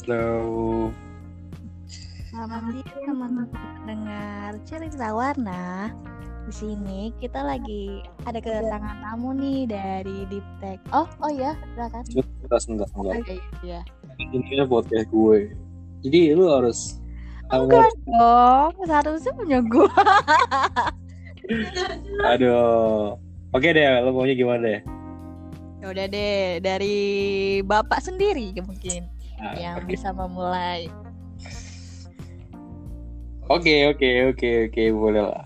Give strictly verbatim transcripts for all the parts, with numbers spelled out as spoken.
Halo. Selamat siang teman-teman pendengar cerita warna. Di sini kita lagi ada kedatangan tamu nih dari Diptek. Oh, oh ya, silakan. Sebentar, sebentar, sebentar. Oke, iya. Ini podcast gue. Jadi lu harus Enggak dong, seharusnya punya gua. Aduh. Oke deh, lu maunya gimana deh? Ya udah deh, dari Bapak sendiri mungkin Nah, yang oke. bisa memulai. Oke, oke, oke, oke, boleh lah.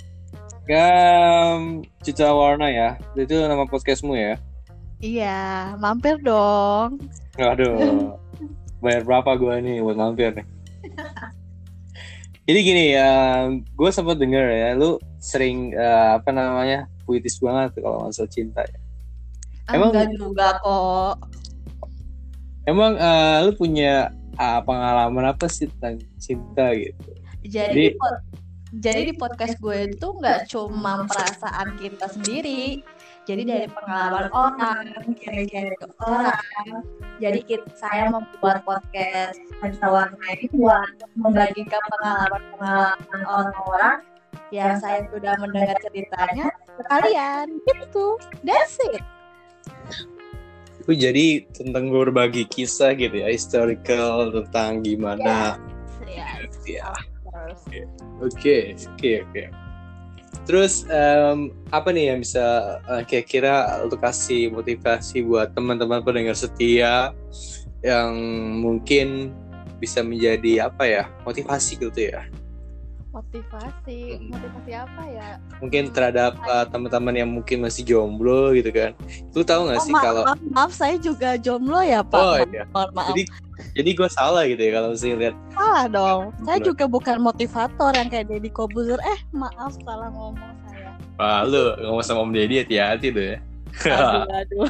Gam Citra Warna ya. Itu nama podcastmu ya? Iya, mampir dong. Aduh. Bayar berapa gue nih buat mampir nih? Jadi gini ya, gue sempat denger ya, lu sering uh, apa namanya puitis banget kalau masalah cinta ya. Emang Enggak juga kok. Emang uh, lu punya uh, pengalaman apa sih tentang cinta gitu? Jadi, Jadi, di pod- jadi di podcast gue itu nggak cuma perasaan kita sendiri, jadi dari pengalaman orang, kira-kira orang. Jadi kita, saya membuat podcast Cerita Warna ini buat membagikan pengalaman-pengalaman orang-orang yang saya sudah mendengar ceritanya ke kalian. Gitu, that's it. itu jadi tentang berbagi kisah gitu ya, historical tentang gimana. Yes, Ya. terus. Oke, oke, oke. Terus um, apa nih yang bisa uh, kira-kira untuk kasih motivasi buat teman-teman pendengar setia yang mungkin bisa menjadi apa ya, motivasi gitu ya? Motivasi, motivasi apa ya? Mungkin terhadap uh, teman-teman yang mungkin masih jomblo gitu kan. Lu tahu nggak Oh, sih ma- kalau maaf, maaf, saya juga jomblo ya Pak. Oh, Ma- iya. Mohon maaf. jadi jadi gue salah gitu ya kalau mesti lihat. Salah dong. Saya Bener. juga bukan motivator yang kayak Deddy Kobuzer. Eh, maaf salah ngomong saya. Wah, lu ngomong sama Om Deddy hati-hati tuh ya. Aduh, aduh.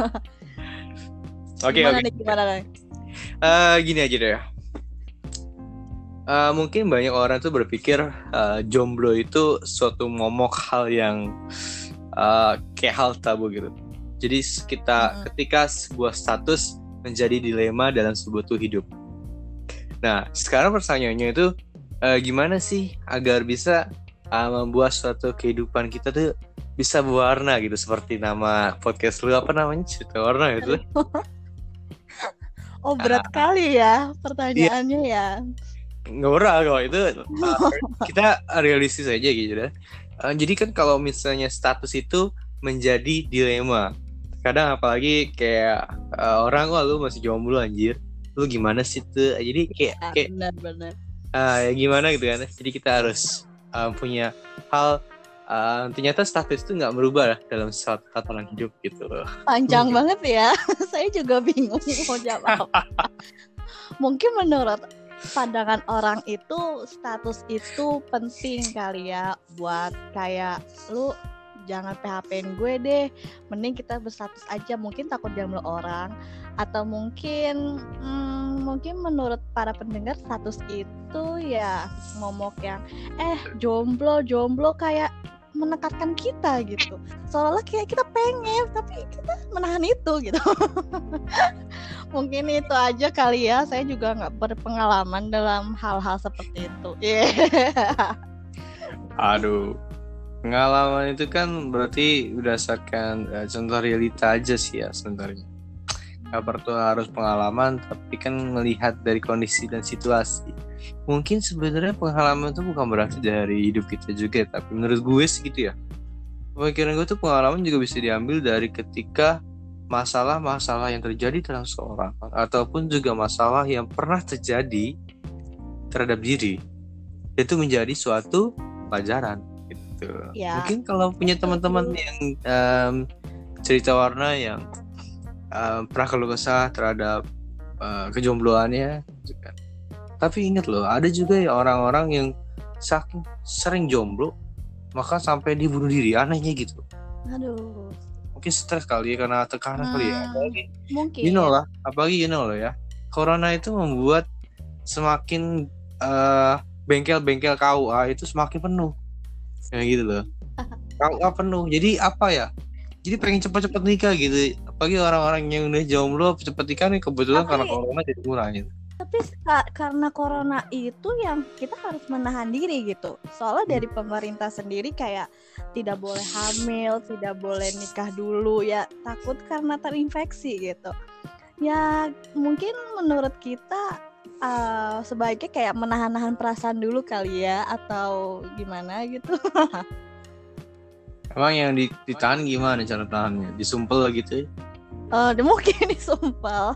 Oke, Gimana oke. nih, gimana nih? Eh, gini aja deh. Eh, mungkin banyak orang tuh berpikir eh, jomblo itu suatu momok hal yang eh, kayak hal tabu gitu. Jadi kita Mm-mm. ketika sebuah status menjadi dilema dalam sebuah tuh hidup. Nah, sekarang pertanyaannya itu eh, gimana sih agar bisa eh, membuat suatu kehidupan kita tuh bisa berwarna gitu, seperti nama podcast lu apa namanya, Cerita Warna gitu. Oh, berat kali ya pertanyaannya ya. Nggak berat kok itu, uh, kita realistis aja gitu ya. Uh, jadi kan kalau misalnya status itu menjadi dilema, kadang apalagi kayak uh, orang, wah lu masih jomblo anjir, lu gimana sih tuh, jadi kayak Ah, kayak benar-benar. uh, ya gimana gitu kan. Jadi kita harus uh, punya hal, uh, ternyata status itu nggak berubah dalam suatu tatanan hidup gitu loh. Panjang Hmm. banget ya. Saya juga bingung mau jawab apa. Mungkin menurut pandangan orang itu status itu penting kali ya, buat kayak lu jangan P H P-in gue deh, mending kita berstatus aja, mungkin takut diambil orang, atau mungkin hmm, mungkin menurut para pendengar status itu ya momok yang eh jomblo jomblo kayak menekatkan kita gitu, seolah kayak kita pengen tapi kita menahan itu gitu. Mungkin itu aja kali ya, saya juga nggak berpengalaman dalam hal-hal seperti itu. Yeah. Aduh, pengalaman itu kan berarti berdasarkan uh, contoh realita aja sih ya sebenarnya. Gak perlu harus pengalaman, tapi kan melihat dari kondisi dan situasi. Mungkin sebenarnya pengalaman itu bukan berarti dari hidup kita juga, tapi menurut gue sih gitu ya. Pemikiran gue tuh pengalaman juga bisa diambil dari ketika masalah-masalah yang terjadi terhadap seorang, ataupun juga masalah yang pernah terjadi terhadap diri, itu menjadi suatu pelajaran gitu. Ya. Mungkin kalau punya teman-teman yang um, cerita warna yang um, pernah keluh kesah terhadap uh, kejombloannya gitu kan. Tapi ingat loh, ada juga ya orang-orang yang saking sering jomblo maka sampai dia bunuh diri, anehnya gitu. Aduh. Mungkin stres kali ya, karena tekanan Hmm, kali ya. Apalagi, mungkin. you know lah, apalagi you know loh ya, corona itu membuat semakin uh, bengkel-bengkel K U A itu semakin penuh, kayak gitu loh. K U A penuh, jadi apa ya? Jadi pengen cepat-cepat nikah gitu. Apalagi orang-orang yang udah jomblo cepet nikah nih, kebetulan Tapi- karena corona jadi murah gitu. Tapi ka- karena corona itu yang kita harus menahan diri gitu. Soalnya dari pemerintah sendiri kayak tidak boleh hamil, tidak boleh nikah dulu ya, takut karena terinfeksi gitu. Ya mungkin menurut kita uh, sebaiknya kayak menahan-nahan perasaan dulu kali ya, atau gimana gitu. Emang yang ditahan gimana cara tahannya? Disumpel gitu? Uh, mungkin disumpel.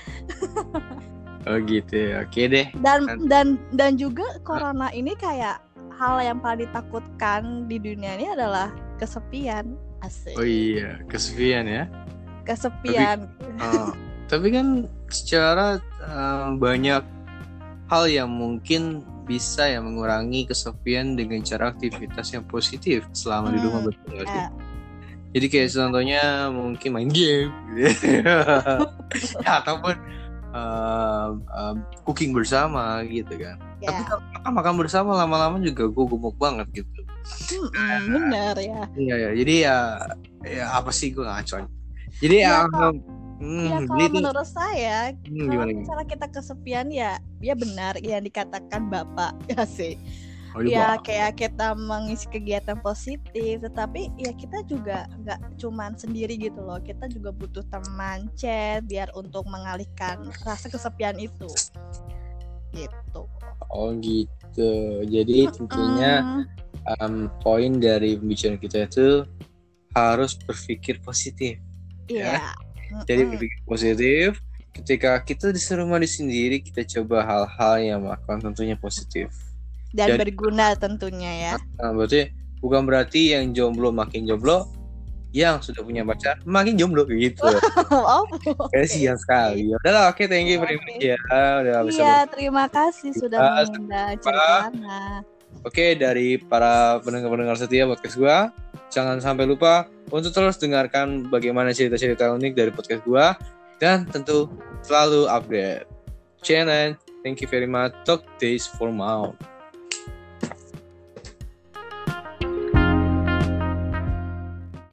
Oh gitu ya, oke deh. Dan dan dan juga corona ini kayak hal yang paling ditakutkan di dunia ini adalah kesepian. Asik. Oh iya, kesepian ya. Kesepian. Tapi, uh, tapi kan secara uh, banyak hal yang mungkin bisa ya mengurangi kesepian dengan cara aktivitas yang positif selama hmm, di rumah betul ya. Ya. Jadi kayak contohnya mungkin main game, gitu. Ya, ataupun Uh, uh, cooking bersama gitu kan. Yeah. Tapi kalau makan, makan bersama lama-lama juga gue gemuk banget gitu. Hmm, benar ya. Iya ya. Jadi ya ya apa sih gue ngaco. Jadi ya, ya, kalau, hmm, ya kalau menurut itu, saya hmm, kalau misalnya kita kesepian ya ya benar yang dikatakan Bapak ya sih. Oh, ya Pak. Kayak kita mengisi kegiatan positif, tetapi ya kita juga nggak cuman sendiri gitu loh, kita juga butuh teman chat biar untuk mengalihkan rasa kesepian itu gitu. Oh gitu, jadi tentunya um, poin dari pembicaraan kita itu harus berpikir positif. Iya. Yeah. Ya? Jadi berpikir positif. Ketika kita di rumah di sendiri, kita coba hal-hal yang melakukan tentunya positif. Dan jadi, berguna tentunya ya. Nah, berarti bukan berarti yang jomblo makin jomblo, yang sudah punya pacar makin jomblo gitu. Oh, kasihan sekali. Udahlah, oke, okay, thank you very much ya. Udah bisa. Iya, terima kasih sudah mengundang ceritanya. Oke, dari para pendengar-pendengar setia podcast gua, jangan sampai lupa untuk terus dengarkan bagaimana cerita-cerita unik dari podcast gua dan tentu selalu update. Channel, thank you very much. Talk days for now.